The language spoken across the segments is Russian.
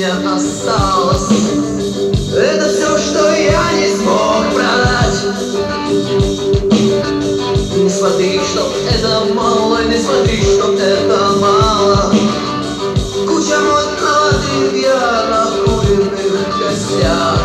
мне осталось. Это все, что я не смог продать. Не смотри, что это мало, не смотри, что это мало. Куча модного тряпья на куриных костях.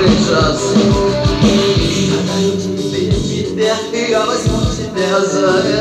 Я возьму тебя за